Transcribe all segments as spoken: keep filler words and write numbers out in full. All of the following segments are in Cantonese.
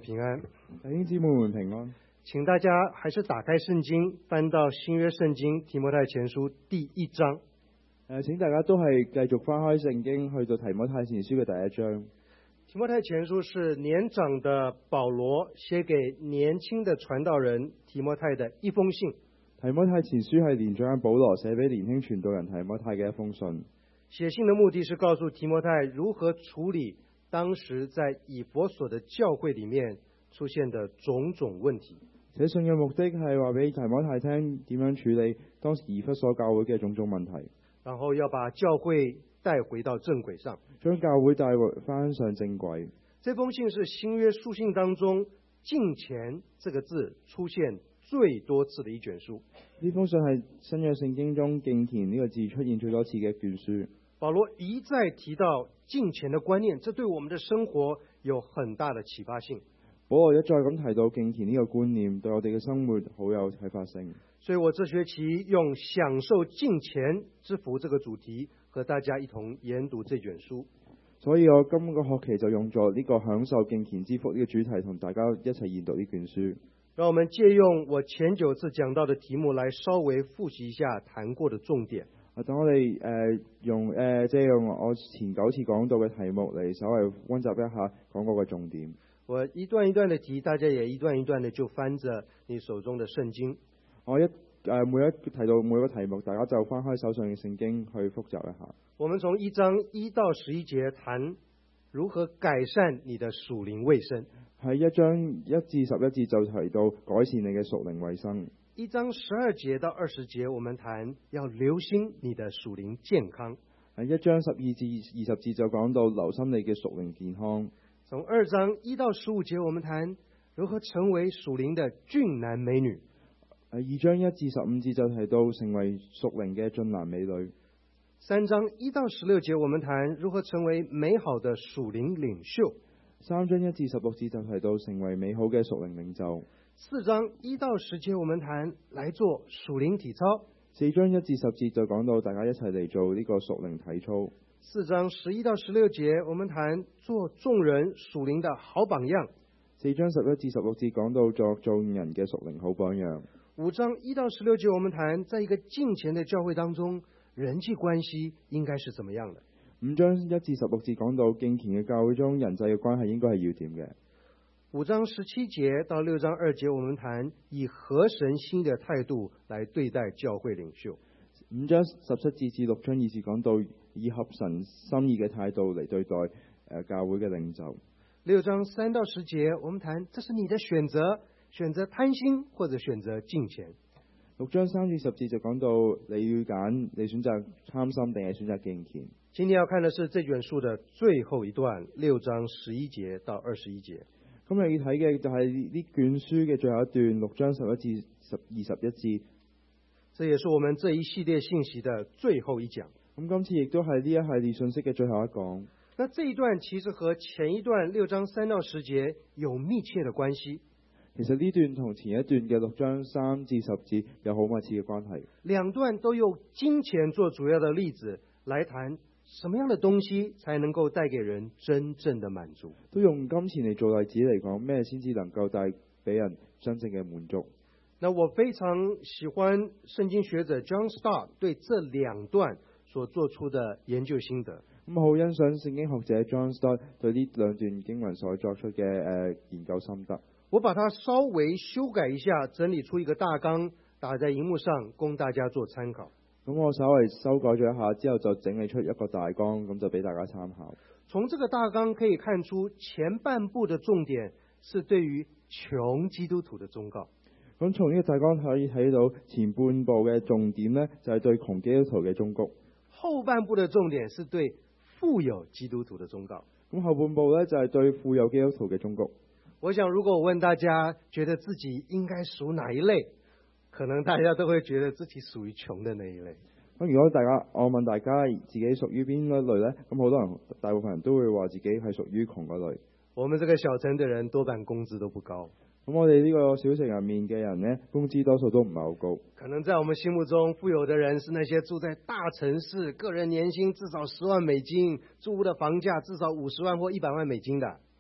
平安。 弟兄姊妹們平安。 請大家還是打開聖經，翻到新約聖經提摩太前書第一章。 誒，請大家都係繼續翻開聖經，去到提摩太前書嘅第一章。 提摩太前書是年長的保羅寫給年輕的傳道人提摩太的一封信。 提摩太前書係年長嘅保羅寫俾年輕傳道人提摩太嘅一封信。 寫信的目的是告訴提摩太如何處理當時在以弗所的教會裡面出現的種種問題。 寫信嘅目的係話俾提摩太聽點樣處理當時以弗所教會嘅種種問題， 然後要把教會帶回到正軌上， 將教會帶翻上正軌。 這封信是新約書信當中敬虔這個字出現最多次的一卷書。 呢封信係新約聖經中敬虔呢個字出現最多次嘅一卷書。 保羅一再提到敬虔的觀念，這對我們的生活有很大的啟發性。 保羅一再咁提到敬虔呢個觀念對我哋嘅生活好有啟發性， 所以我這學期用享受敬虔之福這個主題和大家一同研讀這卷書。 所以我今個學期就用咗呢個享受敬虔之福呢個主題同大家一齊研讀呢卷書。 讓我們借用我前九次講到的題目來稍微複習一下談過的重點。 啊，等我哋誒、呃、用誒即係用我前九次講到嘅題目嚟稍微溫習一下講過嘅重點。 我一段一段的提，大家也一段一段的就翻着你手中的聖經。 我一誒、呃、每一提到每個題目，大家就翻開手上嘅聖經去複習一下。 我們從一章一到十一節談如何改善你的屬靈衛生。 喺一章一至十一節就提到改善你嘅屬靈衛生。 一章十二節到二十節，我們談要留心你的屬靈健康。 喺一章十二至二十節就講到留心你嘅屬靈健康。 從二章一到十五節，我們談如何成為屬靈的俊男美女。 二章一至十五節就提到成為屬靈嘅俊男美女。 三章一到十六節，我們談如何成為美好的屬靈領袖。 三章一至十六節就提到成為美好嘅屬靈領袖。 四章一到十節，我們談來做屬靈體操。 四章一至十節就講到大家一齊嚟做呢個屬靈體操。 四章十一到十六節，我們談做眾人屬靈的好榜樣。 四章十一至十六節講到作眾人嘅屬靈好榜樣。 五章一到十六節，我們談在一個敬虔的教會當中，人際關係應該是怎麼樣的。 五章一至十六節講到敬虔嘅教會中人際嘅關係應該係要點嘅。 五章十七節到六章二節，我們談以合神心的態度來對待教會領袖。 五章十七節至六章二節講到以合神心意嘅態度嚟對待誒教會嘅領袖。 六章三到十節，我們談這是你的選擇，選擇貪心或者選擇敬虔。 六章三至十節就講到你要揀，你選擇貪心定係選擇敬虔。 今天要看的是這卷書的最後一段，六章十一節到二十一節。 今日要睇嘅就係呢卷書嘅最後一段，六章十一至十二十一節。 這也是我們這一系列信息的最後一講。 咁今次亦都係呢一系列信息嘅最後一講。 那這一段其實和前一段六章三到十節有密切的關係。 其實呢段同前一段嘅六章三至十節有好密切嘅關係。 兩段都用金錢做主要的例子來談什麼樣的東西才能夠帶給人真正的滿足。 都用金錢嚟做例子嚟講，咩先至能夠帶俾人真正嘅滿足。 那我非常喜歡聖經學者 John Stott 對這兩段所做出的研究心得。 咁好欣賞聖經學者 John Stott 對呢兩段經文所作出嘅誒、呃、研究心得。 我把它稍微修改一下，整理出一個大綱，打在熒幕上供大家做參考。 咁我稍微修改咗一下之後，就整理出一個大綱，咁就俾大家參考。 從這個大綱可以看出，前半部的重點是對於窮基督徒的忠告。 咁從呢個大綱可以睇到前半部嘅重點呢，就係對窮基督徒嘅忠告。 後半部的重點是對富有基督徒的忠告。 咁後半部呢，就係對富有基督徒嘅忠告。 我想如果我問大家覺得自己應該屬哪一類，可能大家都會覺得自己屬於窮的那一類。 咁如果大家我問大家自己屬於邊一類呢？咁好多人大部分人都會話自己係屬於窮嗰類。 我們這個小城的人多半工資都不高。 咁我哋呢個小城入面嘅人呢，工資多數都唔係好高。 可能在我們心目中，富有的人是那些住在大城市，個人年薪至少十萬美金，住屋的房價至少五十萬或一百萬美金的。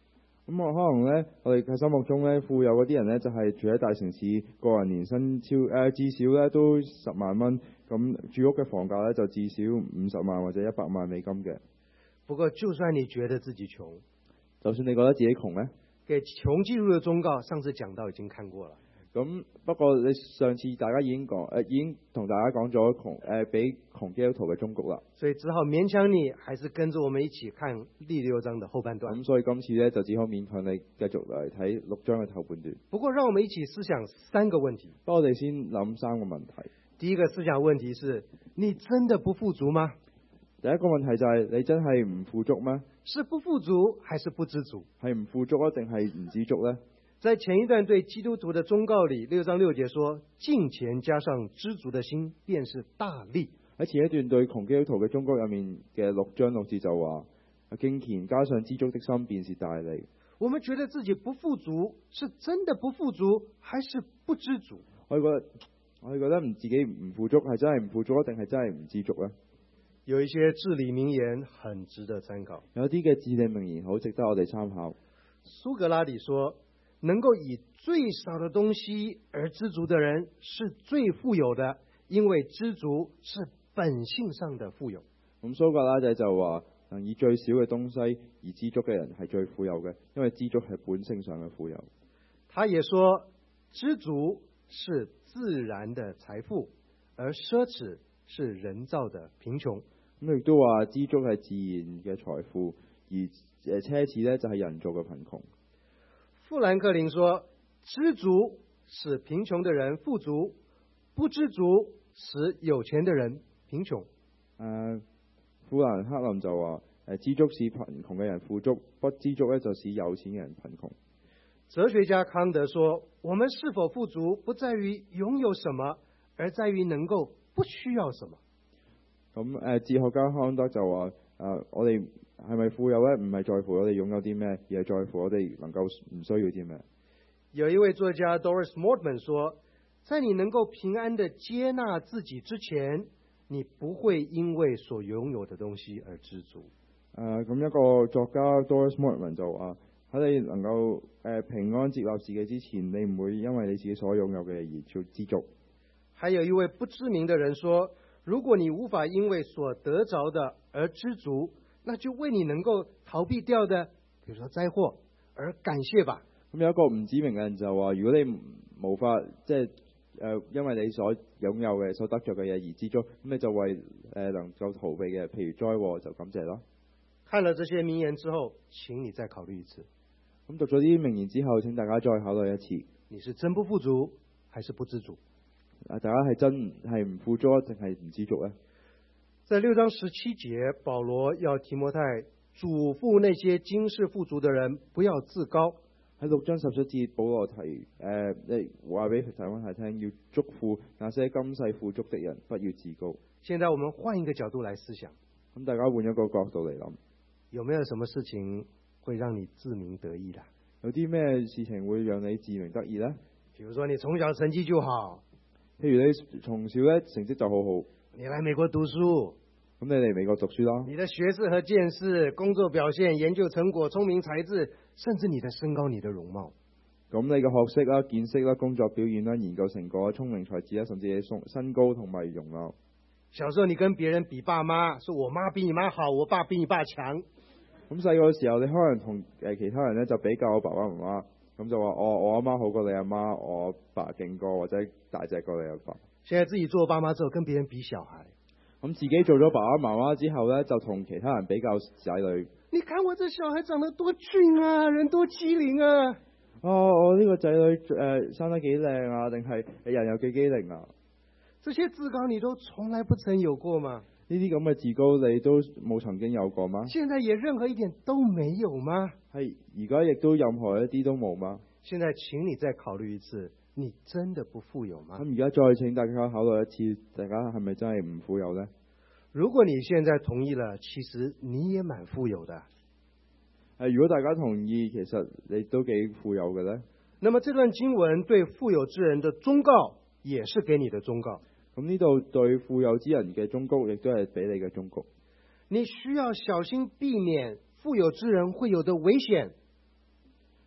咁我可能咧，我哋喺心目中咧，富有嗰啲人咧，就係、是、住喺大城市，個人年薪超誒、呃、至少咧都十萬蚊，咁住屋嘅房價咧就至少五十萬或者一百萬美金嘅。 不過，就算你覺得自己窮， 就算你覺得自己窮咧， 給窮基督的忠告，上次講到已經看過了。 咁不過你上次大家已經講誒、呃，已經同大家講咗窮誒，俾、呃、窮基督徒嘅忠告啦。 所以只好勉強你，還是跟着我們一起看第六章的後半段。 咁所以今次咧就只好勉強你繼續嚟睇六章嘅後半段。 不過，讓我們一起思想三個問題。 不過我哋先諗三個問題。 第一個思想問題是：你真的不富足嗎？ 第一個問題就係、是、你真係唔富足咩？ 是不富足還是不知足？ 係唔富足啊，定係唔知足呢？ 在前一段對基督徒的忠告裏，六章六節說：敬虔加上知足的心，便是大利。 喺前一段對窮基督徒嘅忠告入面嘅六章六節就話：敬虔加上知足的心，便是大利。 我們覺得自己不富足，是真的不富足，還是不知足？ 我哋覺得，我哋覺得唔自己唔富足，係真係唔富足，定係真係唔知足呢？ 有一些至理名言很值得參考。 有啲嘅至理名言好值得我哋參考。 蘇格拉底說：能夠以最少的東西而知足的人是最富有的，因為知足是本性上的富有。 咁蘇格拉底就話：能以最少嘅東西而知足嘅人係最富有嘅，因為知足係本性上嘅富有。 他也說，知足是自然的財富，而奢侈是人造的貧窮。 咁亦都話知足係自然嘅財富，而誒奢侈咧就係人造嘅貧窮。 富蘭克林說：知足使貧窮的人富足，不知足使有錢的人貧窮。 誒，富蘭克林就話：誒知足使貧窮嘅人富足，不知足咧就使有錢嘅人貧窮。 哲學家康德說：我們是否富足，不在於擁有什麼，而在於能夠不需要什麼。 咁誒，哲學家康德就話：誒，我哋係咪富有咧？唔係在乎我哋擁有啲咩，而係在乎我哋能夠唔需要啲咩。 有一位作家 Doris Mortman 說：在你能夠平安地接納自己之前，你不會因為所擁有的東西而知足。 誒，咁一個作家 Doris Mortman 就話：喺你能夠誒平安接納自己之前，你唔會因為你自己所擁有嘅而做知足。 還有一位不知名的人說：如果你無法因為所得着的而知足，那就為你能夠逃避掉的，比如說災禍而感謝吧。 咁有一個唔知名嘅人就話：如果你無法即係誒因為你所擁有嘅、所得着嘅嘢而知足，咁你就為誒、呃、能夠逃避嘅，譬如災禍就感謝咯。 看了這些名言之後，請你再考慮一次。 咁讀咗啲名言之後，請大家再考慮一次。 你是真不富足，還是不知足？ 啊！大家係真係唔富足，定係唔知足呢？ 在六章十七節，保羅要提摩太囑咐那些今世富足的人，不要自高。 喺六章十七節，保羅提誒，你話俾提摩太聽，要囑咐那些今世富足的人，不要自高。 現在我們換一個角度來思想， 咁大家換一個角度嚟諗， 有沒有什麼事情會讓你自鳴得意的？ 有啲咩事情會讓你自鳴得意呢？ 比如說你從小成績就好， 譬如你從小咧成績就好好， 你來美國讀書， 咁你嚟美國讀書啦。 你的學識和見識、工作表現、研究成果、聰明才智，甚至你的身高、你的容貌， 咁你嘅學識啦、見識啦、工作表現啦、研究成果、聰明才智啦，甚至你身高同埋容貌。 小時候你跟別人比爸媽，說我媽比你媽好，我爸比你爸強。 咁細個嘅時候，你可能同誒其他人咧就比較我爸爸媽媽，咁就話我我阿媽好過你阿媽，我爸勁過或者大隻過你阿爸。 現在自己做爸媽之後，跟別人比小孩， 咁自己做咗爸爸媽媽之後咧，就同其他人比較仔女。 你看我這小孩長得多俊啊，人多機靈啊！ 哦，我呢個仔女誒、呃、生得幾靚啊，定係人又幾機靈啊？ 這些自高你都從來不曾有過嗎？ 呢啲咁嘅自高你都冇曾經有過嗎？ 現在也任何一點都沒有嗎？ 係而家亦都任何一啲都冇嗎？ 現在請你再考慮一次，你真的不富有嗎？ 咁而家再請大家考慮一次，大家係咪真係唔富有呢？ 如果你現在同意了，其實你也蠻富有的。 誒，如果大家同意，其實你都幾富有嘅呢？ 那麼這段經文對富有之人的忠告，也是給你的忠告。 咁呢度對富有之人嘅忠告，亦都係俾你嘅忠告。 你需要小心避免富有之人會有的危險，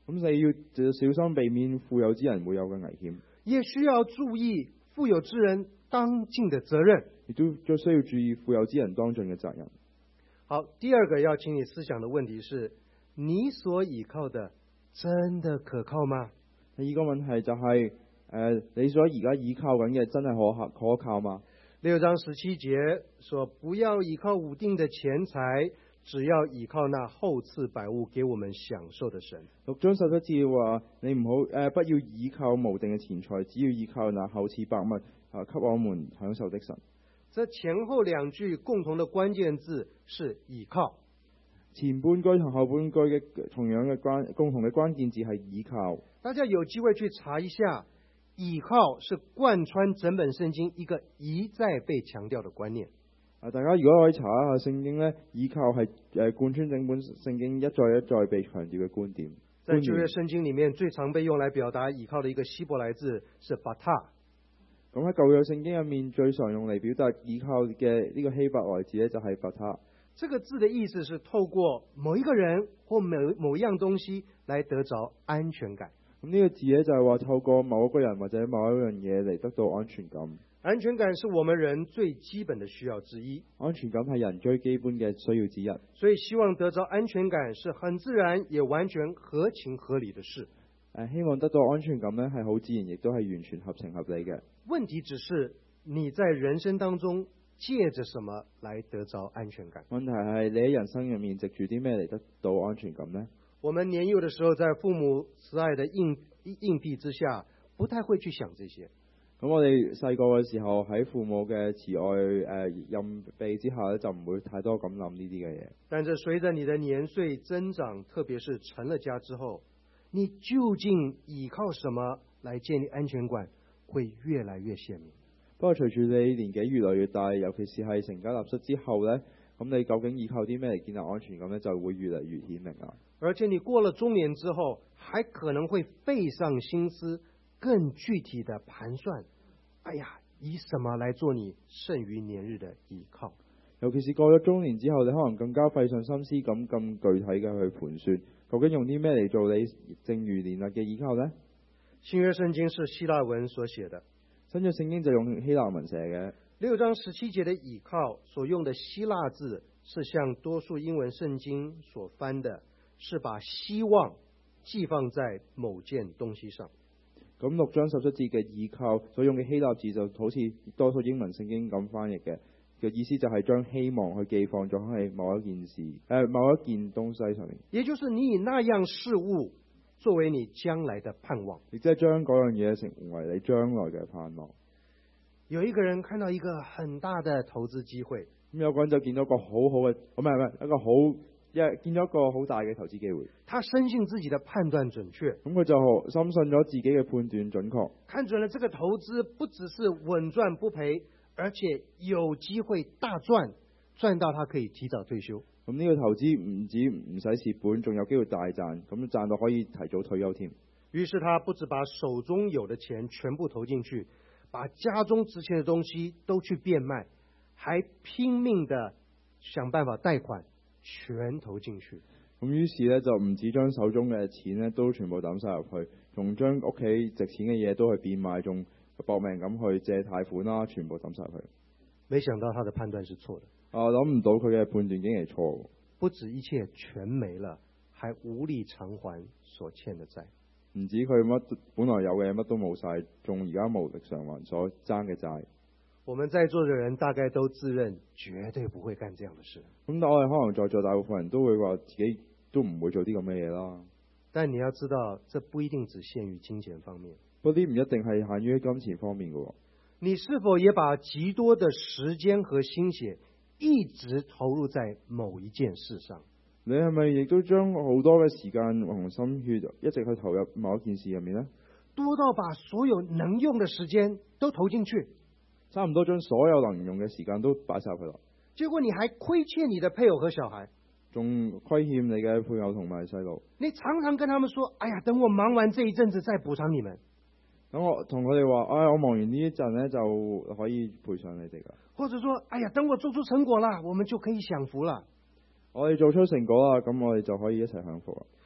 咁你要就小心避免富有之人會有嘅危險， 也需要注意富有之人當盡的責任。 亦都都需要注意富有之人當盡嘅責任。 好，第二個要請你思想的問題是：你所倚靠的真的可靠嗎？ 第二個問題就係、是、誒、呃，你所而家倚靠緊嘅真係可靠可靠嗎？ 六章十七節說：不要倚靠無定的錢財，只要倚靠那厚賜百物給我們享受的神。 六章十七節話：你唔好誒，不要倚靠無定嘅錢財，只要倚靠那厚賜百物啊，給我們享受的神。 這前後兩句共同的關鍵字是倚靠。 前半句同後半句嘅同樣嘅關共同嘅關鍵字係倚靠。大家有機會去查一下，倚靠是貫穿整本聖經一個一再被強調的觀念。 啊，大家如果可以查一下聖經呢，倚靠係誒貫穿整本聖經一再一再被強調嘅觀點。 在舊約聖經裏面最常被用來表達倚靠的一個希伯來字是巴塔。 咁喺舊約聖經入面最常用嚟表達倚靠嘅呢個希伯來字咧，就係巴塔。 這個字的意思是透過某一個人或某某一樣東西來得着安全感。 咁呢個字咧就係話透過某一個人或者某一樣嘢嚟得到安全感。 安全感是我們人最基本的需要之一。 安全感係人最基本嘅需要之一。 所以希望得着安全感是很自然也完全合情合理的事。 誒，希望得到安全感呢係好自然，亦都係完全合情合理嘅。 問題只是你在人生當中借着什麼來得着安全感？ 問題係你喺人生入面藉住啲咩嚟得到安全感呢？ 我們年幼的時候，在父母慈愛的應應庇之下，不太會去想這些。 咁我哋細個嘅時候喺父母嘅慈愛誒蔭庇之下咧，就唔會太多咁諗呢啲嘅嘢。 但是隨着你的年歲增長，特別是成了家之後，你究竟依靠什麼來建立安全感，會越來越鮮明。 不過隨住你年紀越來越大，尤其是係成家立室之後呢，咁你究竟依靠啲咩嚟建立安全感呢？就會越嚟越顯明啦。 而且你過了中年之後，還可能會費上心思，更具體的盤算，哎呀，以什麼來做你剩餘年日的依靠？ 尤其是過咗中年之後，你可能更加費上心思咁咁具體嘅去盤算，究竟用啲咩嚟做你剩餘年日嘅依靠呢？ 新約聖經是希臘文所寫的， 新約聖經就用希臘文寫嘅。 六章十七節的倚靠所用的希臘字，是像多數英文聖經所翻的，是把希望寄放在某件東西上。 咁六章十七節嘅倚靠所用嘅希臘字，就好似多數英文聖經咁翻譯嘅，嘅意思就係將希望去寄放咗喺某一件事，誒、呃、某一件東西上面。 也就是你以那樣事物作為你將來的盼望， 亦即係將嗰樣嘢成為你將來嘅盼望。 有一個人看到一個很大的投資機會， 咁有個人就見到一個好好嘅，唔係唔係一個好，一見到一個好大嘅投資機會。 他深信自己的判斷準確， 咁佢就深信咗自己嘅判斷準確， 看準了這個投資不只是穩賺不賠，而且有機會大賺，賺到他可以提早退休。 咁呢個投資唔止唔使蝕本，仲有機會大賺，咁賺到可以提早退休添。 於是他不止把手中有的錢全部投進去，把家中值錢的東西都去變賣，還拼命的想辦法貸款，全投進去。 咁於是咧就唔止將手中嘅錢咧都全部抌晒入去，仲將屋企值錢嘅嘢都去變賣，仲搏命咁去借貸款啦，全部抌晒入去。 沒想到他的判斷是錯的。 啊，諗唔到佢嘅判斷竟然係錯。 不止一切全沒了，還無力償還所欠的債。 唔止佢乜本來有嘅乜都冇晒，仲而家無力償還所爭嘅債。 我們在座的人大概都自認絕對不會幹這樣的事。 咁但我哋可能在座大部分人都會話自己都唔會做啲咁嘅嘢啦。 但你要知道，這不一定只限於金錢方面。 嗰啲唔一定係限於金錢方面嘅。 你是否也把極多的時間和心血一直投入在某一件事上？ 你係咪亦都將好多嘅時間同心血一直去投入某一件事入面呢？ 多到把所有能用的時間都投進去， 差唔多將所有能用嘅時間都擺晒入去啦。 結果你還虧欠你的配偶和小孩， 仲虧欠你嘅配偶同埋細路。 你常常跟他們說：哎呀，等我忙完這一陣子再補償你們。 等我同佢哋話：哎，我忙完呢一陣呢，就可以賠償你哋噶。 或者說：哎呀，等我做出成果啦，我們就可以享福啦。 我哋做出成果啦，咁我哋就可以一齊享福啦。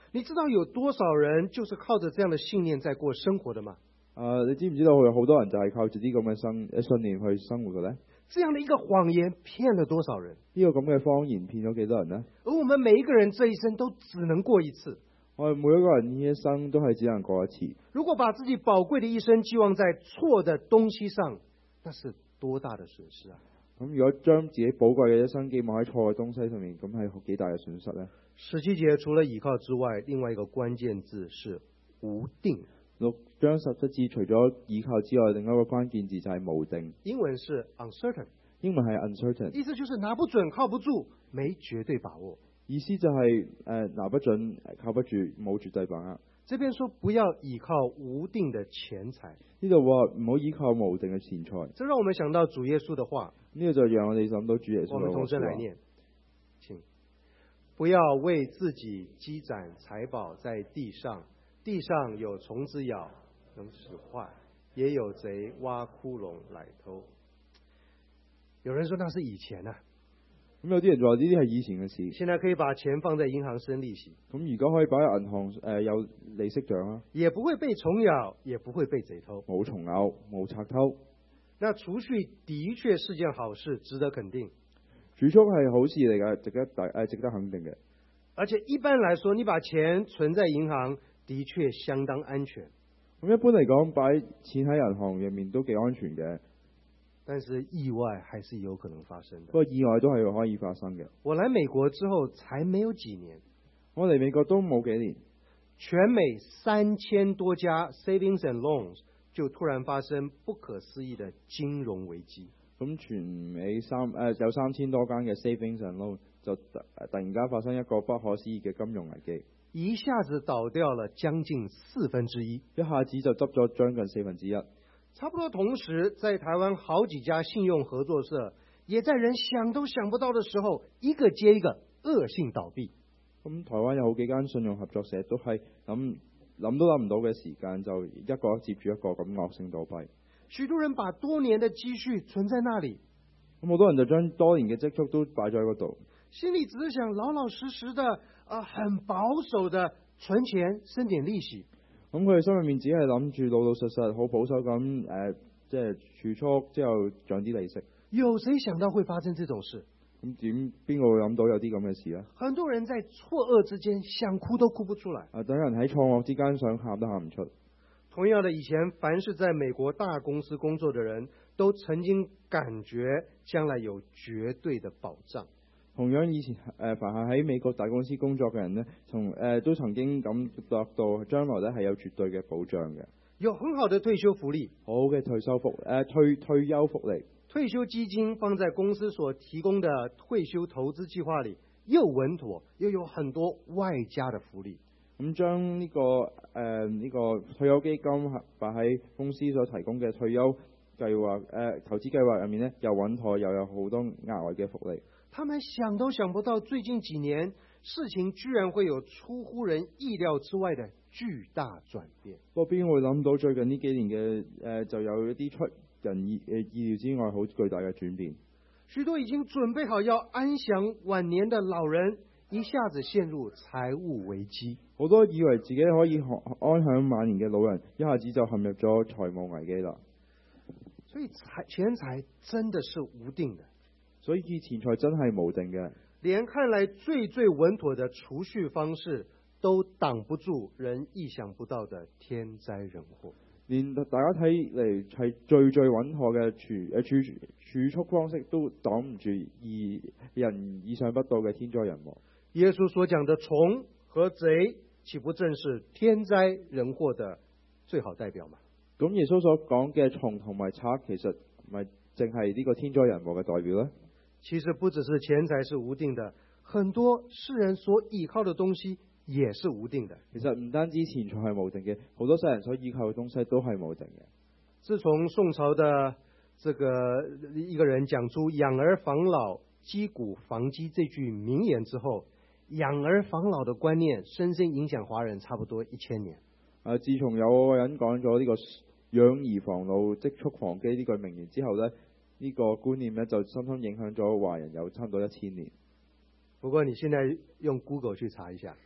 你知道有多少人就是靠着這樣的信念在過生活的嗎？ 啊，你知唔知道有好多人就係靠住啲咁嘅生信念去生活嘅咧？ 這樣的一個謊言騙了多少人？ 呢個咁嘅謊言騙咗幾多人呢？ 而我們每一個人這一生都只能過一次。 我哋每一個人呢一生都係只能過一次。 如果把自己寶貴的一生寄望在錯的東西上，那是多大的損失啊！ 咁如果將自己寶貴嘅一生寄望喺錯嘅東西上面，咁係幾大嘅損失呢？ 十七節除了倚靠之外，另外一個關鍵字是無定。 六章十七節除咗倚靠之外，另外一個關鍵字就係無定。 英文是 uncertain， 英文係 uncertain， 意思就是拿不準、靠不住，沒絕對把握。 意思就係、是、誒、呃、拿不準、靠不住、冇絕對把握。 這邊說不要倚靠無定的錢財， 呢度話唔好依靠無定嘅錢財。 這讓我們想到主耶穌的話。 呢個就讓我哋諗到主耶穌嘅話。 我們同聲來念，請不要為自己積攢財寶在地上，地上有蟲子咬，能使壞；也有賊挖窟窿來偷。有人說那是以前啊， 咁有啲人就話呢啲係以前嘅事。 現在可以把錢放在銀行生利息， 咁而家可以擺喺銀行誒、呃、有利息獎啦， 也不會被蟲咬，也不會被賊偷， 冇蟲咬，冇賊偷。 那儲蓄的確是件好事，值得肯定。 儲蓄係好事嚟㗎，值得大誒值得肯定嘅。 而且一般來說，你把錢存在銀行的確相當安全。 咁一般嚟講，擺錢喺銀行入面都幾安全嘅。 但是意外還是有可能發生的。 不過意外都係可以發生嘅。 我來美國之後才沒有幾年， 我嚟美國都冇幾年， 全美三千多家 savings and loans 就突然發生不可思議的金融危機。 咁全美三誒、呃、有三千多間嘅 savings and loan 就突突然間發生一個不可思議嘅金融危機， 一下子倒掉了將近四分之一， 一下子就執咗將近四分之一。 差不多同時，在台灣好幾家信用合作社，也在人想都想不到的時候，一個接一個惡性倒閉。 咁台灣有好幾間信用合作社都係諗諗都諗唔到嘅時間，就一個接住一個咁惡性倒閉。 許多人把多年的積蓄存在那裡， 咁好多人就將多年嘅積蓄都擺咗喺嗰度， 心裡只是想老老實實的，啊、呃，很保守的存錢，生點利息。 咁佢哋心裏面只係諗住老老實實、好保守咁，誒、呃，即係儲蓄之後漲啲利息。 有誰想到會發生這種事？ 咁點邊個會諗到有啲咁嘅事咧？ 很多人在錯愕之間想哭都哭不出來。 啊，等人喺錯愕之間想喊都喊唔出。 同樣的，以前凡是在美國大公司工作的人都曾經感覺將來有絕對的保障。 同樣以前誒、呃，凡係喺美國大公司工作嘅人呢，從誒、呃、都曾經感覺到將來咧係有絕對嘅保障嘅， 有很好的退休福利， 好嘅退休福誒、呃、退退休福利， 退休基金放在公司所提供的退休投資計劃裡，又穩妥又有很多外加的福利。 咁將呢個誒呢、呃這個退休基金擺喺公司所提供嘅退休計劃誒、呃、投資計劃入面呢，又穩妥又有好多額外嘅福利。 他們想都想不到，最近幾年事情居然會有出乎人意料之外的巨大轉變。 不過邊會諗到最近呢幾年嘅誒、呃、就有一啲出人意誒意料之外好巨大嘅轉變。 許多已經準備好要安享晚年的老人，一下子陷入財務危機。 好多以為自己可以安享晚年嘅老人，一下子就陷入咗財務危機啦。 所以財錢財真的是無定的。 所以錢財真係無定嘅， 連看來最最穩妥的儲蓄方式都擋不住人意想不到的天災人禍。 連大家睇嚟係最最穩妥嘅儲誒儲儲蓄方式都擋唔住意人意想不到嘅天災人禍。 耶穌所講的蟲和賊，豈不正是天災人禍的最好代表嗎？咁耶穌所講嘅蟲同埋賊，其實咪淨係呢個天災人禍嘅代表咧？ 其實不只是錢財是無定的，很多世人所依靠的東西也是無定的。 其實唔單止錢財係無定嘅，好多世人所依靠嘅東西都係無定嘅。 自從宋朝的這個一個人講出養兒防老、積穀防饑這句名言之後，養兒防老的觀念深深影響華人差不多一千年。 啊，自從有個人講咗呢個養兒防老、積蓄防饑呢句名言之後呢，呢個觀念咧就深深影響咗華人有差唔多一千年。 不過你現在用 Google 去查一下，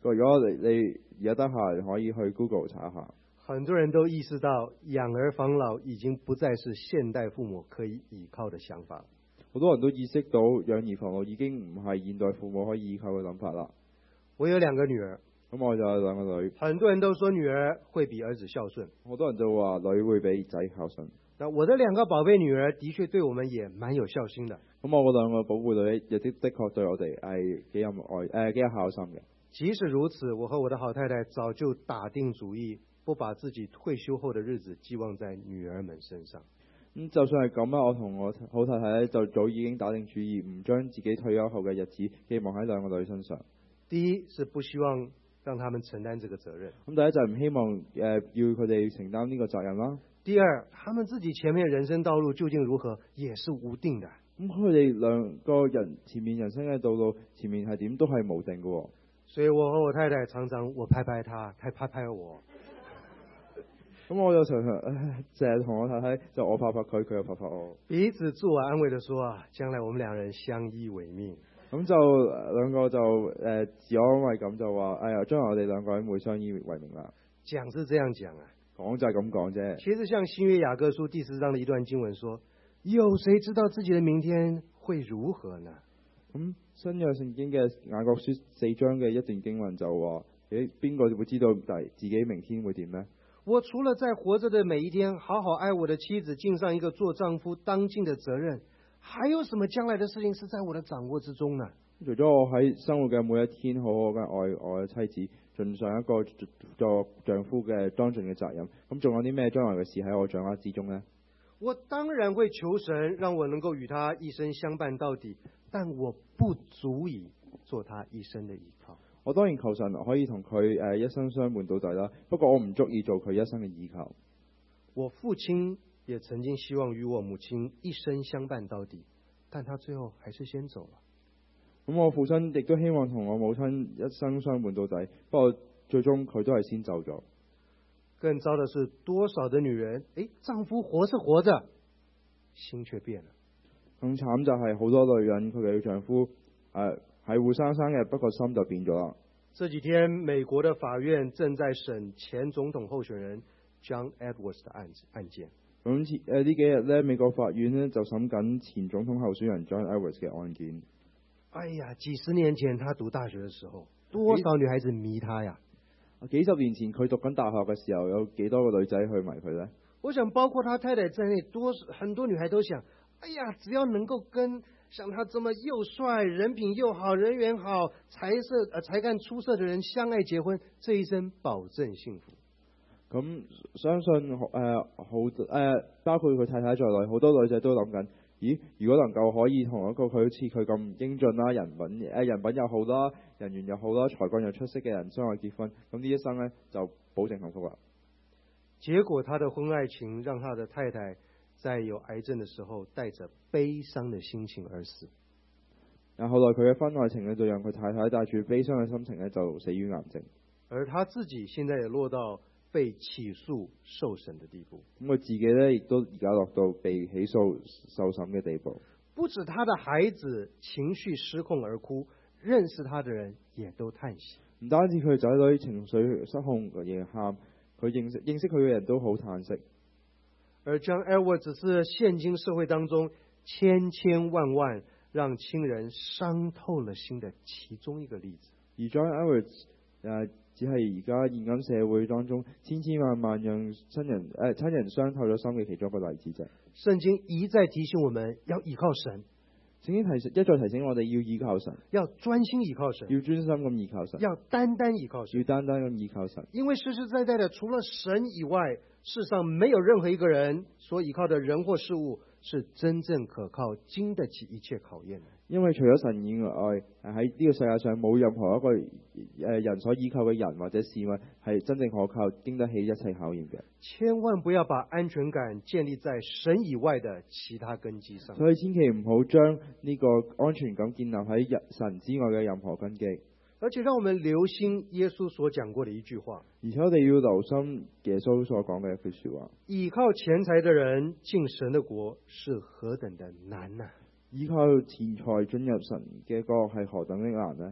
如果你你而家得閒可以去 Google 查一下。 很多人都意識到養兒防老已經不再是現代父母可以依靠的想法。 好多人都意識到養兒防老已經唔係現代父母可以依靠嘅諗法啦。 我有兩個女兒， 咁我就有兩個女。 很多人都說女兒會比兒子孝順， 好多人就話女會比仔孝順。 那我的兩個寶貝女兒的確對我們也蠻有孝心的。 咁我嗰兩個寶貝女亦的的確對我哋係幾有愛誒幾有孝心嘅。 即使如此，我和我的好太太早就打定主意，不把自己退休後的日子寄望在女兒們身上。 咁就算係咁啊，我同我好太太咧就早已經打定主意，唔將自己退休後嘅日子寄望喺兩個女身上。 第一是不希望讓他們承擔這個責任。 咁第一就係唔希望誒、呃、要佢哋承擔呢個責任啦。 第二，他們自己前面人生道路究竟如何，也是無定的。 咁佢哋兩個人前面人生嘅道路前面係點都係無定嘅、哦。 所以我和我太太常常我拍拍她，她拍拍我。 咁我有時候成日同我太太就我拍拍佢，佢又拍拍我。 彼此自我安慰地說啊，將來我們兩人相依為命。 咁就兩個就誒、呃、自我安慰咁就話，哎呀，將來我哋兩個人會相依為命啦。 講是這樣講啊， 講就係咁講啫。 其實像新約雅各書第四章的一段經文說，有誰知道自己的明天會如何呢？ 咁新約聖經嘅雅各書四章嘅一段經文就話，誒邊個會知道自己明天會點呢？ 我除了在活着的每一天好好愛我的妻子，盡上一個做丈夫當盡的責任，還有什麼將來的事情是在我的掌握之中呢？ 除咗我喺生活嘅每一天好好嘅愛我嘅妻子，盡上一個做丈夫嘅當盡嘅責任，咁仲有啲咩將來嘅事喺我掌握之中呢？ 我當然會求神讓我能夠與他一生相伴到底，但我不足以做他一生的依靠。 我當然求神可以同佢誒一生相伴到底啦，不過我唔足以做佢一生嘅依靠。 我父親也曾經希望與我母親一生相伴到底，但他最後還是先走了。 咁我父親亦都希望同我母親一生相伴到底，不過最終佢都係先走咗。 更糟的是，多少的女人，誒，丈夫活是活着，心卻變了。 更慘就係好多女人佢嘅丈夫誒係活生生嘅，不過心就變咗啦。 這幾天美國的法院正在審前總統候選人 John Edwards 的案案件。 咁誒呢幾日咧，美國法院呢就審緊前總統候選人 John Edwards 嘅案件。 哎呀，幾十年前他讀大學嘅時候，多少女孩子迷他呀！ 幾十年前佢讀緊大學嘅時候，有幾多個女仔去迷佢呢？ 我想包括他太太在內，多很多女孩都想，哎呀，只要能夠跟像他這麼又帥、人品又好、人緣好、才色呃才幹出色的人相愛結婚，這一生保證幸福。 咁相信誒、呃、好誒、呃，包括佢太太在內，好多女仔都諗緊。咦，如果能夠可以同一個佢好似佢咁英俊啦、人品誒、呃、人品又好啦、人緣又好啦、才幹又出色嘅人相愛結婚，咁呢一生呢就保證幸福啦。 結果他的婚外情讓他的太太在有癌症的時候帶着悲傷的心情而死。 然後後來佢嘅婚外情呢，就讓佢太太帶住悲傷嘅心情呢，就死於癌症。而他自己現在也落到被起訴受審的地步。 咁佢自己呢，亦都而家落到被起訴受審嘅地步。 不止他的孩子情緒失控而哭，認識他的人也都嘆息。 唔單止佢仔女情緒失控而喊，佢認識認識佢嘅人都好嘆息。 而 John Edwards 只是現今社會當中千千萬萬讓親人傷透了心的其中一個例子。 而 John Edwards 誒只係而家現今社會當中千千萬萬讓親人誒、呃、親人傷透咗心嘅其中一個例子啫。 聖經一再提醒我們要依靠神， 聖經提醒一再提醒我哋要依靠神， 要專心依靠神， 要專心咁依靠神， 要單單依靠神， 要單單咁依靠神。因為實實在在的，除了神以外，世上沒有任何一個人所依靠的人或事物是真正可靠、經得起一切考驗的。因為除咗神以外，喺呢個世界上冇任何一個誒人所依靠嘅人或者事物係真正可靠、經得起一切考驗嘅。千萬不要把安全感建立在神以外的其他根基上。所以千祈唔好將呢個安全感建立喺神之外嘅任何根基。而且讓我們留心耶穌所講過的一句話。而且我哋要留心耶穌所講嘅一句說話。依靠錢財的人進神的國是何等的難啊！依靠錢財進入神嘅國係何等的難呢？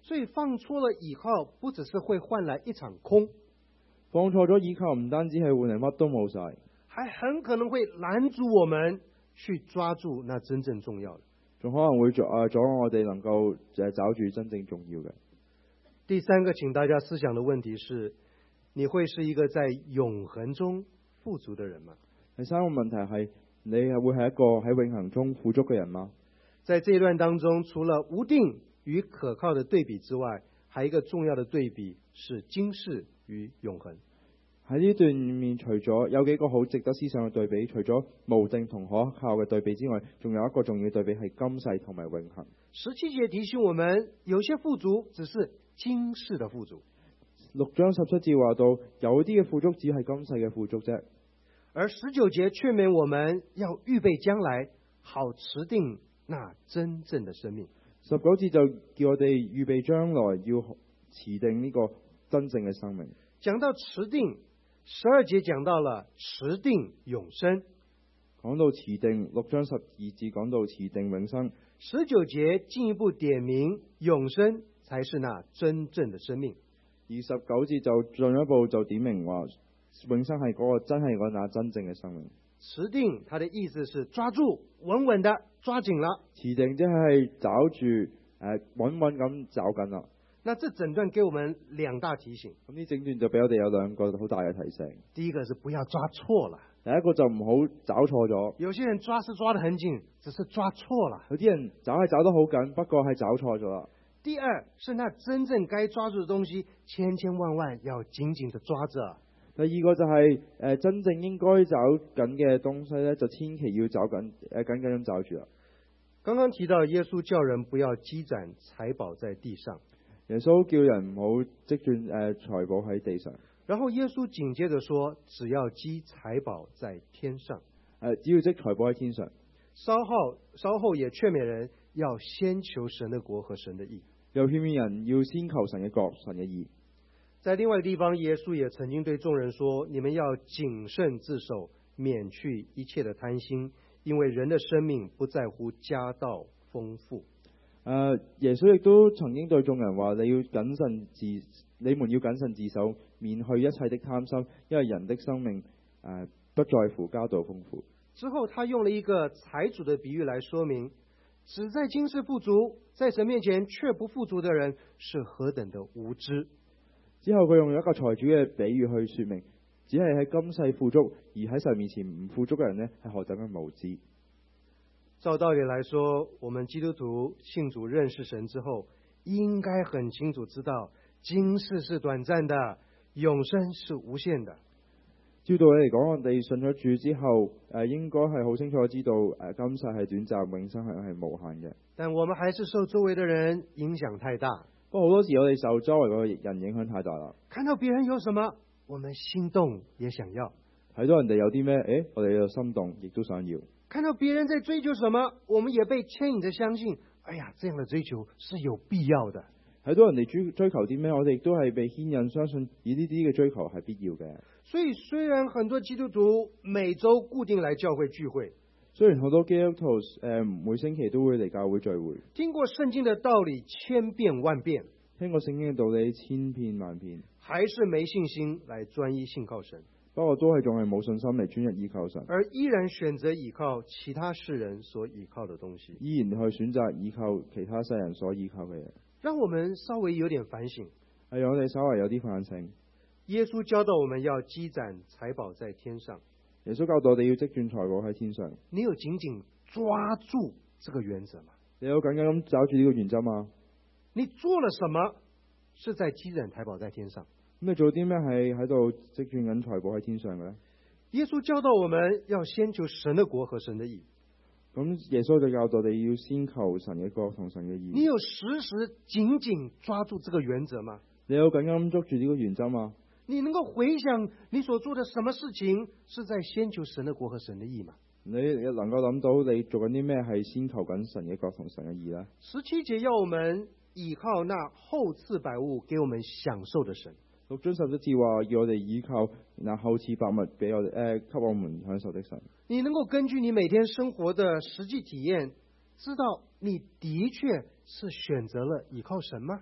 所以放錯了倚靠，不只是會換來一場空， 放錯咗倚靠，唔單止係換嚟乜都冇晒， 還很可能會攔阻我們去抓住那真正重要的， 仲可能會阻啊阻礙我哋能夠誒找住真正重要嘅。 第三個請大家思想的問題是，你會是一個在永恆中富足的人嗎？ 第三個問題係，你係會係一個喺永恆中富足嘅人嗎？ 在這一段當中，除了無定與可靠的對比之外，還有一個重要的對比是今世與永恆。 喺呢段裏面，除咗有幾個好值得思想嘅對比，除咗無定同可靠嘅對比之外，仲有一個重要對比係今世同埋永恆。 十七節提醒我們，有些富足只是今世的富足。 六章十七節話到，有啲嘅富足只係今世嘅富足啫。 而十九節勸勉我們要預備將來，好持定那真正的生命。 十九節就叫我哋預備將來，要持定呢個真正嘅生命。 講到持定，十二節講到了持定永生。 講到持定，六章十二節講到持定永生。 十九節進一步點明永生才是那真正的生命。 二十九節就進一步就點明話，永生係嗰個真係嗰那真正嘅生命。 持定，它的意思是抓住，穩穩的抓緊了。 持定即係找住，誒穩穩咁找緊啦。 那這整段給我們兩大提醒。 咁呢整段就俾我哋有兩個好大嘅提醒。 第一個是不要抓錯了。 第一個就唔好找錯咗。 有些人抓是抓得很緊，只是抓錯了。 有啲人找係找得好緊，不過係找錯咗啦。 第二是那真正該抓住的東西，千千萬萬要緊緊的抓着。 第二個就係、是、誒、呃、真正應該找緊嘅東西咧，就千祈要找緊誒緊緊咁找住啦。 剛剛提到耶穌叫人不要積攢財寶在地上， 耶穌叫人唔好積攢誒財寶喺地上。 然後耶穌緊接着說，只要積財寶在天上。 誒、呃，只要積財寶喺天上。 稍後稍後也勸勉人要先求神的國和神的義。 又勸勉人要先求神嘅國、神嘅義。 在另外一個地方，耶穌也曾經對眾人說：你們要謹慎自守，免去一切的貪心，因為人的生命不在乎家道豐富。 誒，耶穌亦都曾經對眾人話：你要謹慎自，你們要謹慎自守，免去一切的貪心，因為人的生命誒不在乎家道豐富。 之後，他用了一個財主的比喻來說明，只在今世富足，在神面前卻不富足的人，是何等的無知。 之後佢用一個財主嘅比喻去說明，只係喺今世富足，而喺神面前唔富足嘅人呢，係何等嘅無知。 照道理來說，我們基督徒信主認識神之後，應該很清楚知道，今世是短暫的，永生是無限的。 照道理嚟講，我哋信咗主之後，誒應該係好清楚知道，誒今世係短暫，永生係係無限嘅。 但我們還是受周圍的人影響太大。 不過好多時我哋受周圍嘅人影響太大啦。 看到別人有什麼，我們心動也想要； 睇到人哋有啲咩，誒，我哋有心動，亦都想要。 看到別人在追求什麼，我們也被牽引着相信，哎呀，這樣的追求是有必要的。 睇到人哋追追求啲咩，我哋亦都係被牽引相信，以呢啲嘅追求係必要嘅。 所以雖然很多基督徒每周固定來教會聚會， 雖然好多基督徒誒、呃、每星期都會嚟教會聚會， 聽過聖經的道理千遍萬遍， 聽過聖經嘅道理千遍萬遍， 還是沒信心來專一信靠神， 不過都係仲係冇信心嚟專一依靠神， 而依然選擇依靠其他世人所依靠的東西， 依然去選擇依靠其他世人所依靠嘅嘢。 讓我們稍微有點反省， 係讓我哋稍微有啲反省。 耶穌教導我們要積攢財寶在天上， 耶穌教導我哋要積攢財寶喺天上。 你有緊緊抓住這個原則嗎？ 你有緊緊咁抓住呢個原則嗎？ 你做了什麼是在積攢財寶在天上？ 咁你做啲咩係喺度積攢緊財寶喺天上嘅咧？ 耶穌教導我們要先求神的國和神的義。 咁耶穌就教導我哋要先求神嘅國同神嘅義。 你有時時緊緊抓住這個原則嗎？ 你有緊緊捉住呢個原則嗎？ 你能夠回想你所做的什麼事情是在先求神的國和神的義嗎？ 你能夠諗到你做緊啲咩係先求緊神嘅國同神嘅義呢？十七節要我們倚靠那厚賜百物給我們享受的神。 六章十一節話要我哋依靠那厚賜百物俾我哋誒、呃，給我們享受的神。 你能夠根據你每天生活的實際體驗，知道你的確是選擇了倚靠神嗎？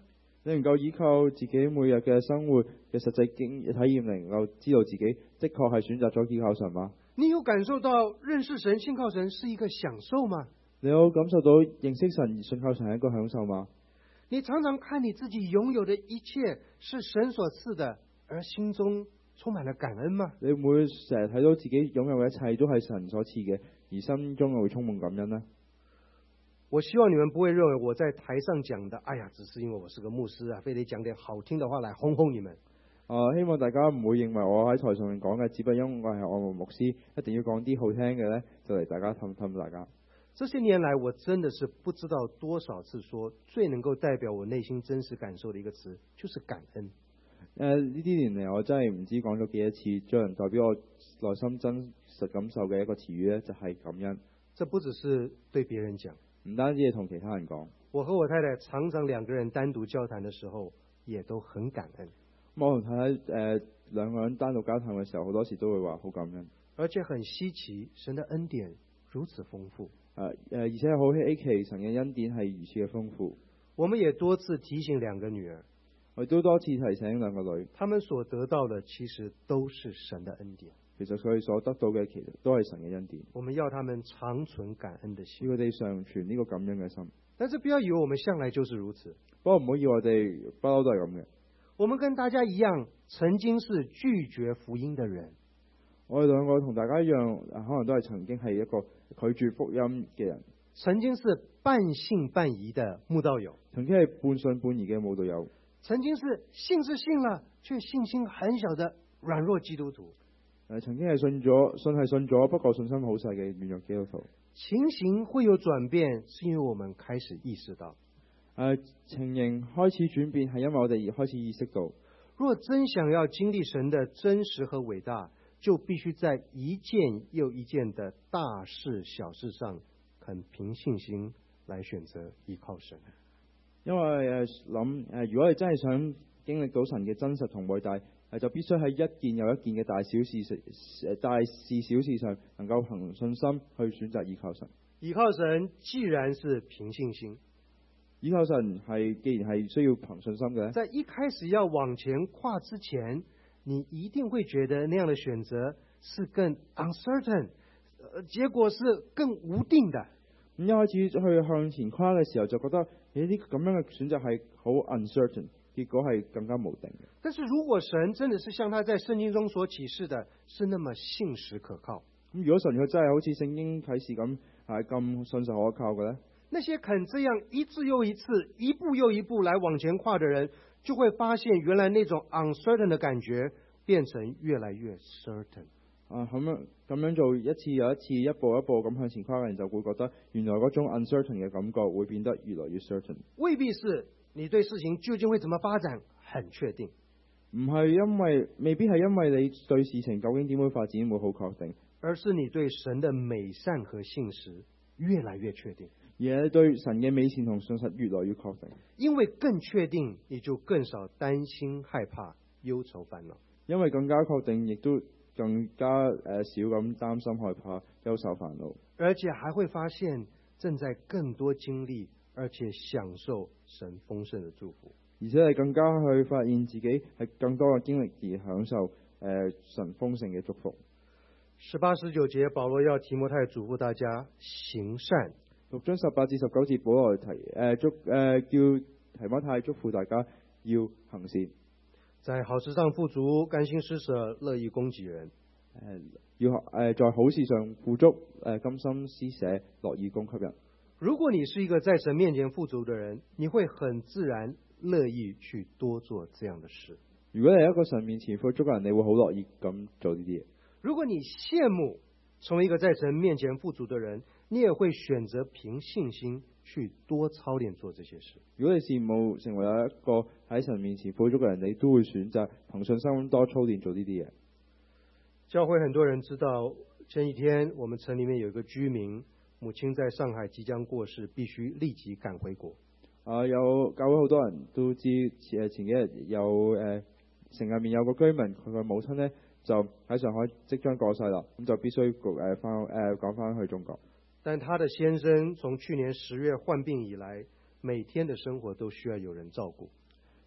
你能夠依靠自己每日嘅生活嘅實際經體驗，能夠知道自己的確係選擇咗依靠神嗎？ 你有感受到認識神、信靠神是一個享受嗎？ 你有感受到認識神、信靠神係一個享受嗎？ 你常常看你自己擁有的一切是神所賜的，而心中充滿了感恩嗎？ 你會唔會成日睇到自己擁有嘅一切都係神所賜嘅，而心中又會充滿感恩呢？ 我希望你們不會認為我在台上講的，哎呀，只是因為我是個牧師啊，非得講點好聽的話來哄哄你們。 啊，希望大家唔會認為我喺台上面講嘅，只不過因為我係我們牧師，一定要講啲好聽嘅呢，就嚟大家氹氹大家。 這些年來，我真的是不知道多少次說，最能夠代表我內心真實感受的一個詞，就是感恩。 誒呢啲年嚟，我真係唔知講咗幾多次，最能代表我內心真實感受嘅一個詞語呢，就係感恩。 這不只是對別人講， 唔單止係同其他人講。 我和我太太常常兩個人單獨交談的時候，也都很感恩。 我同太太誒兩個人單獨交談嘅時候，好多時都會話好感恩， 而且很稀奇，神的恩典如此豐富。 誒誒，而且好稀奇，神嘅恩典係如此嘅豐富。 我們也多次提醒兩個女兒， 我亦都多次提醒兩個女， 她們所得到的其實都是神的恩典。 其實佢哋所得到嘅其實都係神嘅恩典。 我們要他們長存感恩的心， 要佢哋常存呢個感恩嘅心。 但是不要以為我們向來就是如此。 不過唔好以為我哋不嬲都係咁嘅。 我們跟大家一樣，曾經是拒絕福音的人。 我哋兩個同大家一樣，可能都係曾經係一個拒絕福音嘅人。 曾經是半信半疑的慕道友。 曾經係半信半疑嘅慕道友。 曾經是信是信了，卻信心很小的軟弱基督徒。 誒，曾經係信咗，信係信咗，不過信心好細嘅軟弱基督徒。 情形會有轉變，是因為我們開始意識到。 誒，情形開始轉變，係因為我哋而開始意識到， 若真想要經歷神的真實和偉大，就必須在一件又一件的大事小事上，肯憑信心來選擇依靠神。 因為誒諗誒，如果你真係想經歷到神嘅真實同偉大，誒就必須喺一件又一件嘅大小事誒大事小事上，能夠憑信心去選擇依靠神。 依靠神既然是憑信心。 依靠神係既然係需要憑信心嘅， 在一開始要往前跨之前，你一定會覺得那樣的選擇是更 uncertain，呃，結果是更無定的。 咁一開始去向前跨嘅時候，就覺得誒呢咁樣嘅選擇係好 uncertain， 結果係更加無定嘅。 但是如果神真的是像他在聖經中所啟示的，是那麼信實可靠， 咁如果神佢真係好似聖經啟示咁係咁信實可靠嘅咧？ 那些肯這樣一次又一次、一步又一步來往前跨的人，就會發現原來那種 uncertain 的感覺變成越來越 certain。 啊，咁樣咁樣做一次又一次、一步一步咁向前跨嘅人，就會覺得原來嗰種 uncertain 嘅感覺會變得越來越 certain。 未必是你對事情究竟會怎麼發展很確定， 唔係因為未必係因為你對事情究竟點會發展會好確定， 而是你對神的美善和信實越來越確定。 而係對神嘅美善同信實越來越確定， 因為更確定，你就更少擔心、害怕、憂愁、煩惱。 因為更加確定，亦都更加誒少咁擔心、害怕、憂愁、煩惱， 而且還會發現正在更多經歷，而且享受神豐盛的祝福。 而且係更加去發現自己係更多嘅經歷而享受誒、呃、神豐盛嘅祝福。 十八、十九節，保羅要提摩太囑咐大家行善。 六章十八至十九節，保羅提誒祝誒叫提摩太囑咐大家要行善， 在好事上富足，甘心施捨，樂意供給人。 誒、呃、要誒、呃、在好事上富足，誒、呃、甘心施捨，樂意供給人。 如果你是一個在神面前富足的人，你會很自然樂意去多做這樣的事。 如果你係一個神面前富足嘅人，你會好樂意咁做呢啲嘢。 如果你羨慕成為一個在神面前富足的人，你也會選擇憑信心去多操練做這些事。 如果你羨慕成為一個喺神面前富足嘅人，你都會選擇憑信心多操練做呢啲嘢。 教會很多人知道，前幾天我們城裏面有一個居民，母親在上海即將過世，必須立即趕回國。 啊，有教會好多人都知，誒前幾日有誒城入面有個居民，佢個母親呢就喺上海即將過世啦，咁就必須誒翻誒趕翻去中國。 但他的先生從去年十月患病以來，每天的生活都需要有人照顧。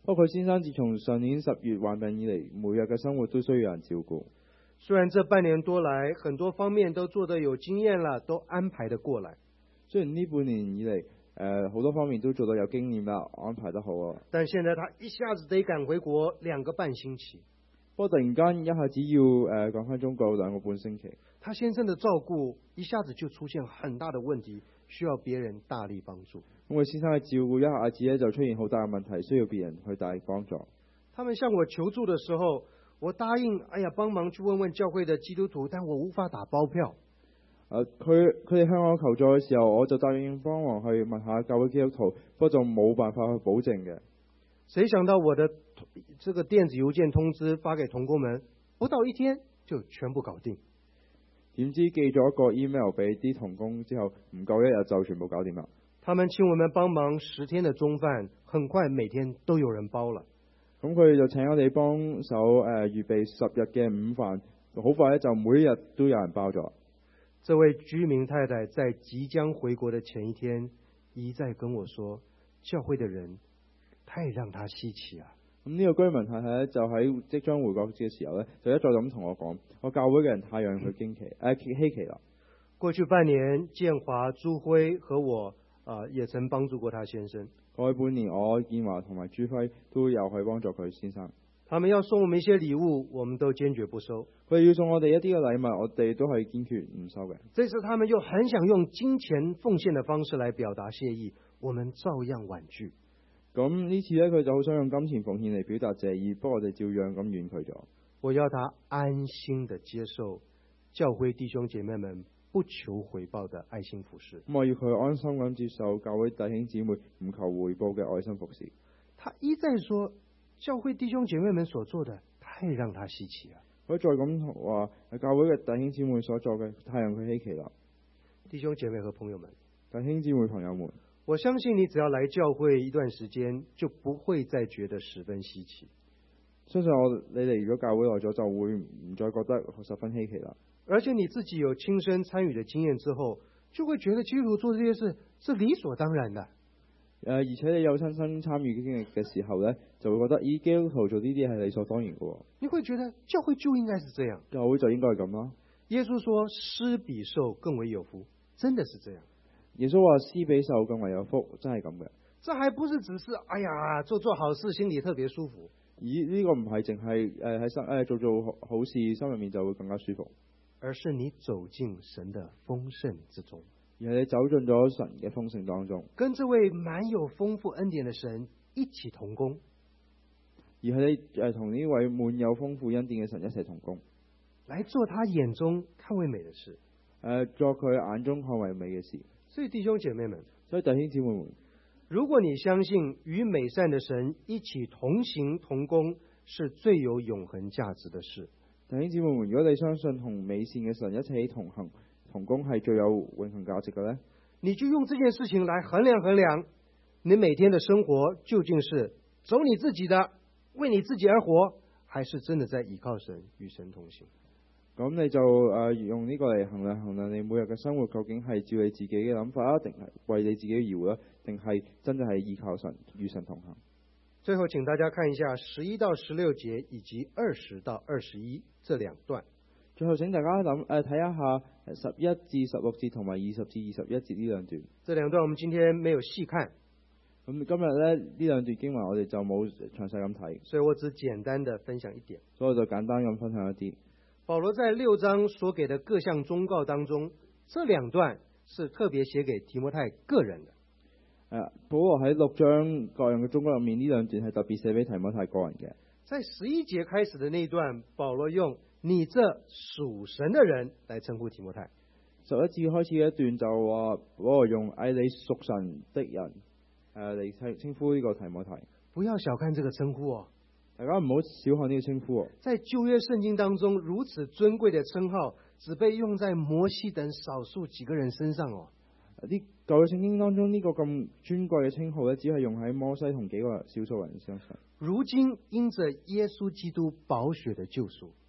不過佢先生自從上年十月患病以嚟，每日嘅生活都需要有人照顧。 雖然這半年多來，很多方面都做得有經驗了，都安排得過來。 雖然呢半年以嚟，誒、呃、好多方面都做到有經驗啦，安排得好啊。 但現在他一下子得趕回國兩個半星期。 不過突然間一下子要誒趕返中國兩個半星期， 他先生的照顧一下子就出現很大的問題，需要別人大力幫助。 咁佢先生嘅照顧一下子咧就出現好大嘅問題，需要別人去大力幫助。 他們向我求助的時候，我答應，哎呀，幫忙去問問教會的基督徒，但我無法打包票。 誒，佢佢哋向我求助嘅時候，我就答應幫忙去問下教會基督徒，不過就冇辦法去保證嘅。 誰想到我的這個電子郵件通知發給同工們，不到一天就全部搞定。 點知寄咗個 email 俾啲同工之後，唔夠一日就全部搞掂啦。 他們請我們幫忙十天的中飯，很快每天都有人包了。 咁佢哋就請我哋幫手誒、呃、預備十日嘅午飯，好快咧就每一日都有人包咗。 這位居民太太在即將回國的前一天，一再跟我說，教會的人太讓他稀奇啊！ 咁呢個居民太太咧就喺即將回國嘅時候咧，就一再咁同我講，我教會嘅人太讓佢驚奇誒稀奇啦。 過去半年，建華、朱輝和我啊、呃，也曾幫助過他先生。 過去半年，我建華同埋朱輝都有去幫助佢先生。 他們要送我們一些禮物，我們都堅決不收。 佢哋要送我哋一啲嘅禮物，我哋都係堅決唔收嘅。 這次他們又很想用金錢奉獻的方式來表達謝意，我們照樣婉拒。 咁呢次咧，佢就好想用金錢奉獻嚟表達謝意，不過我哋照樣咁婉拒咗。 我要他安心地接受教會弟兄姐妹們不求回報的愛心服侍。 咁我要佢安心咁接受教會弟兄姊妹唔求回報嘅愛心服侍。 他一再說，教會弟兄姐妹們所做的太讓他稀奇了。 佢再咁話，教會嘅弟兄姊妹所做嘅太讓佢稀奇啦。 弟兄姐妹和朋友們， 弟兄姊妹朋友們， 我相信你只要來教會一段時間，就不會再覺得十分稀奇。 相信我，你嚟如果教會耐咗，就會唔再覺得十分稀奇啦。 而且你自己有親身參與的經驗之後，就會覺得基督徒做這些事是理所當然的。 誒，而且你有親身參與嘅經歷嘅時候呢，就會覺得咦，基督徒做呢啲係理所當然嘅。 你會覺得教會就應該是這樣， 教會就應該係咁啦。 耶穌說施比受更為有福，真的是這樣。 耶穌話施比受更為有福，真係咁嘅。 這還不是只是哎呀做做好事，心裏特別舒服。 咦，呢個唔係淨係誒喺心誒做做好事，心入面就會更加舒服， 而是你走進神的豐盛之中， 而係你走進咗神嘅豐盛當中， 跟這位滿有豐富恩典的神一起同工， 而係你誒同呢位滿有豐富恩典嘅神一齊同工， 來做他眼中看為美的事， 誒、呃、作佢眼中看為美嘅事。 所以弟兄姐妹們， 所以弟兄姊妹們， 如果你相信與美善的神一起同行同工是最有永恆價值的事， 弟兄姊妹們，如果你相信同美善嘅神一齊同行同工係最有永恆價值嘅呢， 你就用這件事情來衡量衡量你每天的生活究竟是走你自己的，為你自己而活，還是真的在倚靠神與神同行。 咁你就誒、呃、用呢個嚟衡量衡量你每日嘅生活究竟係照你自己嘅諗法啊，定係為你自己而活啊，定係真正係依靠神與神同行。 最後請大家看一下十一到十六節以及二十到二十一這兩段。 最後請大家諗誒睇一下十一至十六節同埋二十至二十一節呢兩段。 這兩段我們今天沒有細看， 咁今日咧呢兩段經文我哋就冇詳細咁睇， 所以我只簡單的分享一點。 所以我就簡單咁分享一啲。 保羅在六章所給的各項忠告當中，這兩段是特別寫給提摩太個人的。 誒，保羅喺六章各樣嘅忠告入面，呢兩段係特別寫俾提摩太個人嘅。 在十一節開始的那一段，保羅用你這屬神的人來稱呼提摩太。 十一節開始嘅一段就話保羅用愛你屬神的人誒嚟稱稱呼呢個提摩太。 不要小看這個稱呼哦。 大家唔好小看呢個稱呼。 在舊約聖經當中，如此尊貴的稱號只被用在摩西等少數幾個人身上哦。 啲舊約聖經當中呢個咁尊貴嘅稱號咧，只係用喺摩西同幾個少數人身上。 如今因着耶穌基督寶血的救贖，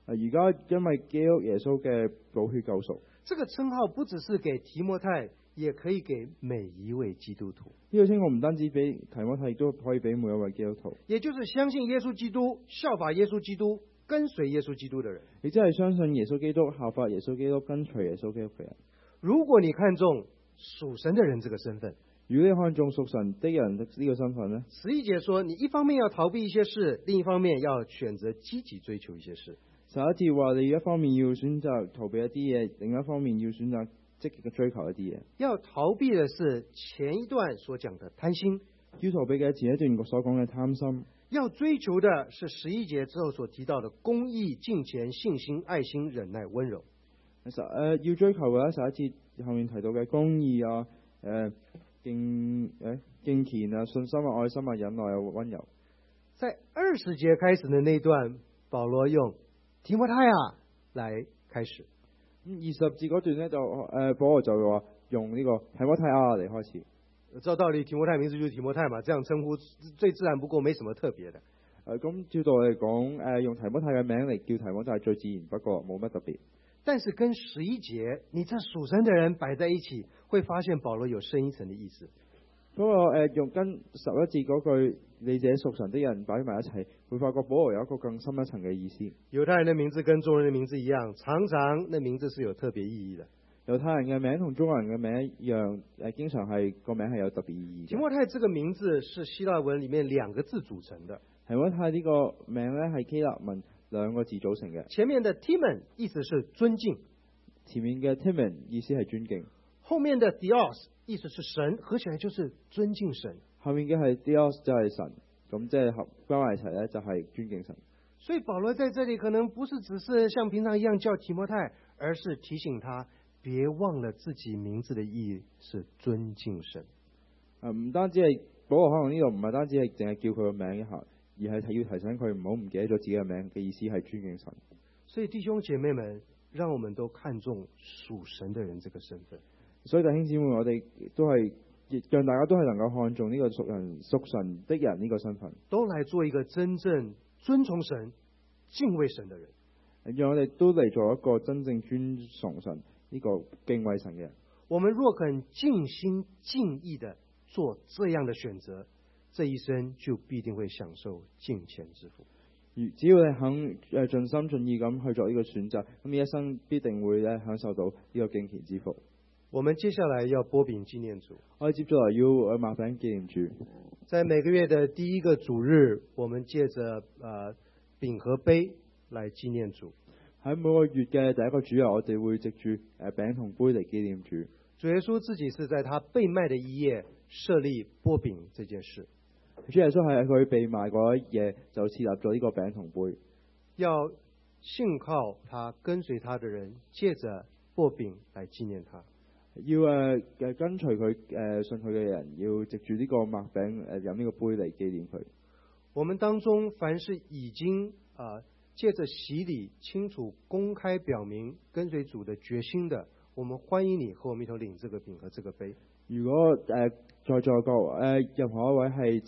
而家因為基督耶穌嘅寶血救贖， 這個稱號不只是給提摩太，也可以給每一位基督徒。 呢個稱號唔單止俾提摩太，亦都可以俾每一位基督徒。 也就是相信耶穌基督、效法耶穌基督、跟隨耶穌基督的人。 亦即係相信耶穌基督、效法耶穌基督、跟隨耶穌基督嘅人。 如果你看重屬神的人這個身份， 如果你看重屬神的人呢個身份呢， 十一節說，你一方面要逃避一些事，另一方面要選擇積極追求一些事。 十一節話你一方面要選擇逃避一啲嘢，另一方面要選擇積極嘅追求一啲嘢。 要逃避的是前一段所講的貪心， 要逃避嘅前一段所講嘅貪心。 要追求的是十一節之後所提到的公義、敬虔、信心、愛心、忍耐、溫柔。 十誒、呃、要追求嘅十一節後面提到嘅公義啊、誒、呃、敬誒敬虔啊、信心啊、愛心啊、忍耐啊、溫柔。 在二十節開始的那段，保羅用提摩太啊來開始。 咁二十節嗰段呢，就誒保羅就話用呢個提摩太啊嚟開始。 照道理提摩太名字就是提摩太嘛，這樣稱呼最自然不過，沒什麼特別的。 誒咁照道嚟講，誒、呃、用提摩太嘅名嚟叫提摩太最自然不過，冇乜特別。 但是跟十一節你這屬神的人擺在一起，會發現保羅有深一層的意思。 不過誒用跟十一節嗰句你這屬神的人擺埋一齊，會發覺保羅有一個更深一層嘅意思。 猶太人的名字跟中國人的名字一樣，常常那名字是有特別意義的。 猶太人嘅名同中國人嘅名一樣，誒經常係個名係有特別意義。 提摩太這個名字是希臘文裡面兩個字組成的。 提摩太呢個名咧係希臘文兩個字組成嘅。 前面的 Timon 意思是尊敬， 前面嘅 Timon 意思係尊敬， 後面的 Dios 意思是神，合起來就是尊敬神。 後面嘅係 Dios 就係神，咁即係合加埋一齊咧就係尊敬神。 所以保羅在這裡可能不是只是像平常一樣叫提摩太，而是提醒他別忘了自己名字的意義是尊敬神。 誒唔單止係保羅可能呢度唔係單止係淨係叫佢個名一下，而係要提醒佢唔好唔記得咗自己嘅名嘅意思係尊敬神。 所以弟兄姐妹們，讓我們都看重屬神的人這個身份。 所以弟兄姊妹，我哋都係讓大家都係能夠看重呢個屬人屬神的人呢個身份， 都來做一個真正尊崇神、敬畏神的人。 讓我哋都嚟做一個真正尊崇神呢個敬畏神嘅人。 我們若肯盡心盡意的做這樣的選擇，這一生就必定會享受敬虔之福。 只要你肯誒盡心盡意咁去做呢個選擇，咁呢一生必定會咧享受到呢個敬虔之福。 我們接下來要擘餅紀念主， 我哋接住嚟要誒擘餅紀念主。 在每個月的第一個主日，我們借着誒餅和杯來紀念主。 喺每個月嘅第一個主日，我哋會藉住誒餅同杯嚟紀念主。 主耶穌自己是在他被賣的一夜設立擘餅這件事。 主耶穌係佢被賣嗰一夜就設立咗呢個餅同杯， 要信靠他跟隨他的人，借着擘餅來紀念他。 要誒誒跟隨佢誒信佢嘅人，要藉住呢個擘餅誒飲呢個杯嚟紀念佢。 我們當中凡是已經啊、呃、借着洗禮清楚公開表明跟隨主的決心的，我們歡迎你和我們一同領這個餅和這個杯。 如果誒、呃、在座各誒、呃、任何一位係